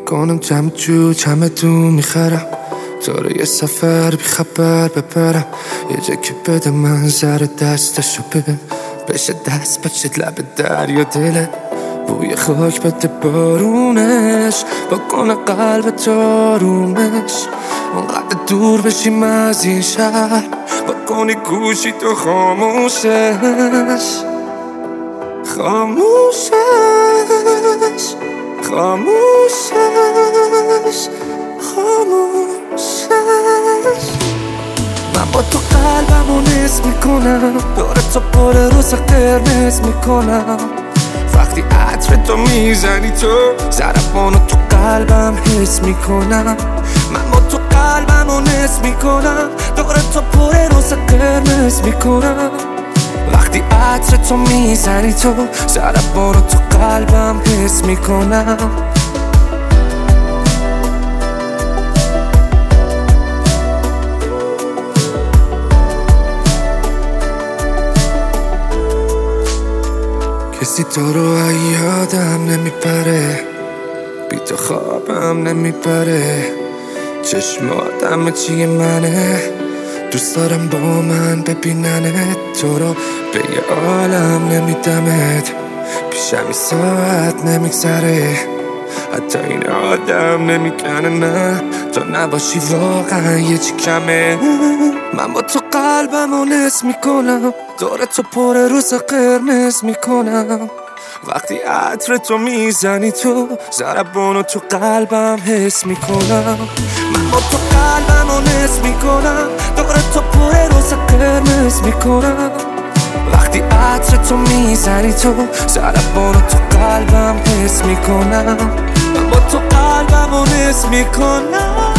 میکنم جمع جو چمدون میخرم تو رو یه سفر بی خبر ببرم یه جا که بده منظر دستشو ببین بشه دست بچه لب دریا دلت بوی خاک بده بارونش بکنه قلب آرومش اونقدر دور بشیم از این شهر بکنی گوشی تو خاموشش خاموشش خاموشش خاموشش من با تو قلبمو نصف میکنم داره تو پر روز قرمز میکنم وقتی عطر تو میزنی تو ضربانو تو قلبم حس میکنم من با تو قلبمو نصف میکنم داره تو پر روز قرمز میکنم وقتی عطر تو میزنی تو ضربانو تو قلبم حس میکنم کسی تو رو یادم نمیپره بی تو خوابم نمیبره چشمات همه چیه منه دوست دارم با من ببیننت تو رو به یه عالم نمیدمت پیشمی ساعت نمیگذره حتی این آدم نمیکنه نه تو نباشی واقعا یه چی کمه من با تو قلبمو نصف میکنم داره تو پر روز قرمز میکنم وقتی عطر تو میزنی تو ضربانو تو قلبم حس میکنم من با تو قلبمو نصف میکنم داره تو پر روز قرمز میکنم وقتی عطر تو میزنی تو ضربانو تو قلبم حس میکنم من با تو قلبمو نصف میکنم